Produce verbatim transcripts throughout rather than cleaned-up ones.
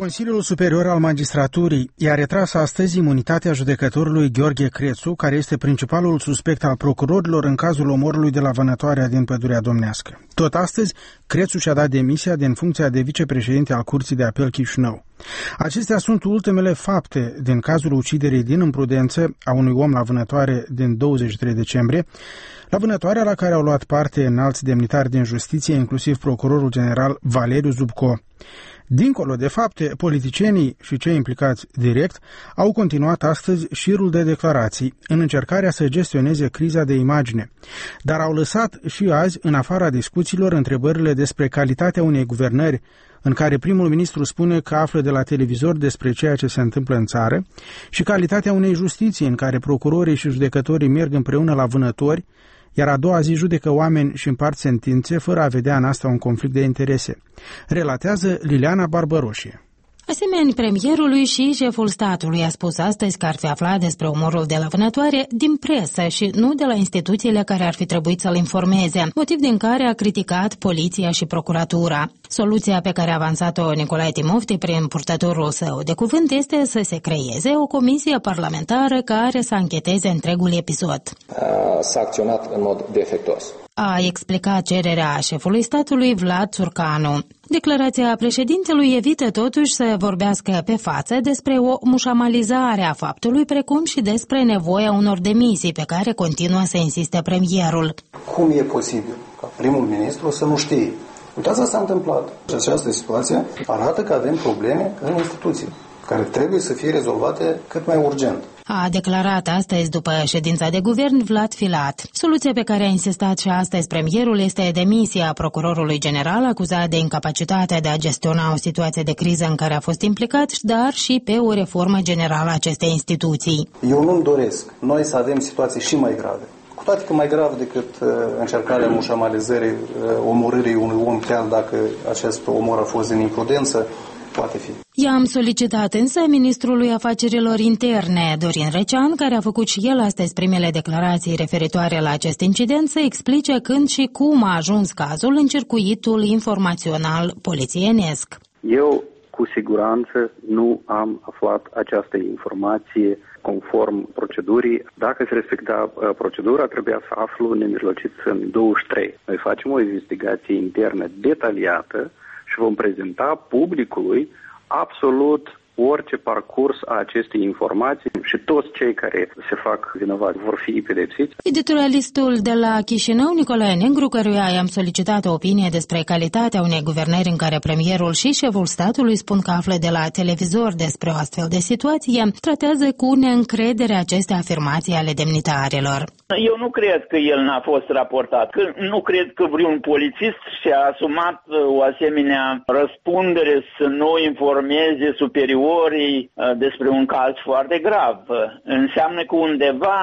Consiliul Superior al Magistraturii i-a retras astăzi imunitatea judecătorului Gheorghe Crețu, care este principalul suspect al procurorilor în cazul omorului de la Vânătoarea din Pădurea Domnească. Tot astăzi, Crețu și-a dat demisia din funcția de vicepreședinte al Curții de Apel Chișinău. Acestea sunt ultimele fapte din cazul uciderii din imprudență a unui om la Vânătoare din douăzeci și trei decembrie, la Vânătoarea la care au luat parte înalți demnitari din justiție, inclusiv procurorul general Valeriu Zubco. Dincolo de fapte, politicienii și cei implicați direct au continuat astăzi șirul de declarații în încercarea să gestioneze criza de imagine, dar au lăsat și azi în afara discuțiilor întrebările despre calitatea unei guvernări în care primul ministru spune că află de la televizor despre ceea ce se întâmplă în țară și calitatea unei justiții în care procurorii și judecătorii merg împreună la vânători, iar a doua zi judecă oameni și împart sentințe fără a vedea în asta un conflict de interese. Relatează Liliana Barbăroșie. Asemenea, premierului și șeful statului a spus astăzi că ar fi aflat despre omorul de la Vânătoare din presă și nu de la instituțiile care ar fi trebuit să-l informeze, motiv din care a criticat poliția și procuratura. Soluția pe care a avansat-o Nicolae Timofti prin purtătorul său de cuvânt este să se creeze o comisie parlamentară care să ancheteze întregul episod. S-a acționat în mod defectuos. A explicat cererea șefului statului Vlad Țurcanu. Declarația președintelui evită totuși să vorbească pe față despre o mușamalizare a faptului, precum și despre nevoia unor demisii pe care continuă să insiste premierul. Cum e posibil ca primul ministru să nu știe? Uitați, asta s-a întâmplat. Și această situație arată că avem probleme în instituții, care trebuie să fie rezolvate cât mai urgent. A declarat astăzi după ședința de guvern Vlad Filat. Soluția pe care a insistat și astăzi premierul este demisia procurorului general acuzat de incapacitatea de a gestiona o situație de criză în care a fost implicat, dar și pe o reformă generală a acestei instituții. Eu nu-mi doresc noi să avem situații și mai grave. Cu toate că mai grav decât uh, încercarea mușamalizării, uh, omorârii unui om, chiar dacă acest omor a fost din imprudență, poate fi. I-am solicitat însă ministrului afacerilor interne, Dorin Recean, care a făcut și el astăzi primele declarații referitoare la acest incident, să explice când și cum a ajuns cazul în circuitul informațional polițienesc. Eu, cu siguranță, nu am aflat această informație conform procedurii. Dacă se respecta procedura, trebuia să aflu nemijlocit în douăzeci și trei. Noi facem o investigație internă detaliată și vom prezenta publicului absolut orice parcurs a acestei informații și toți cei care se fac vinovați vor fi pedepsiți. Editorialistul de la Chișinău, Nicolae Negru, căruia i-am solicitat o opinie despre calitatea unei guvernări în care premierul și șeful statului spun că află de la televizor despre o astfel de situație, tratează cu neîncredere aceste afirmații ale demnitarilor. Eu nu cred că el n-a fost raportat. Că nu cred că vreun polițist și-a asumat o asemenea răspundere să nu informeze superiorii despre un caz foarte grav. Înseamnă că undeva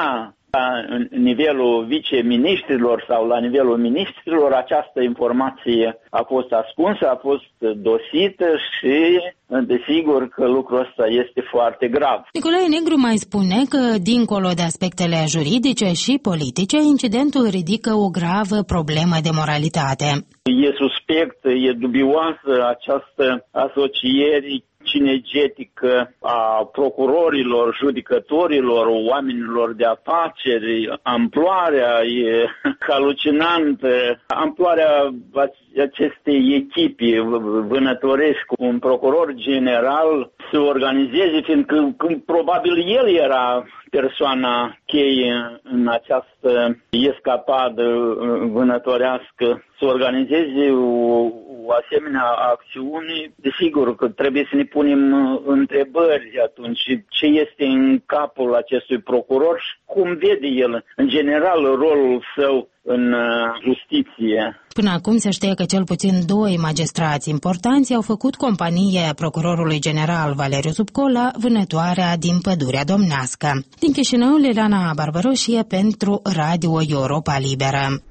în nivelul viceministrilor sau la nivelul ministrilor această informație a fost ascunsă, a fost dosită și desigur că lucrul ăsta este foarte grav. Nicolae Negru mai spune că, dincolo de aspectele juridice și politice, incidentul ridică o gravă problemă de moralitate. E suspect, e dubioasă această asociere cinegetică a procurorilor, judecătorilor, oamenilor de afaceri. Amploarea e halucinantă. Amploarea acestei echipe vânătorești cu un procuror general să organizeze, fiindcă probabil el era persoana cheie în această escapadă vânătorească, să organizeze o, o asemenea acțiune. Desigur că trebuie să ne punem întrebări atunci ce este în capul acestui procuror și cum vede el în general rolul său în justiție. Până acum se știe că cel puțin doi magistrați importanți au făcut companie procurorului general Valeriu Zubco la Vânătoarea din Pădurea Domnească. Din Chișinău, Liliana Barbăroșie pentru Radio Europa Liberă.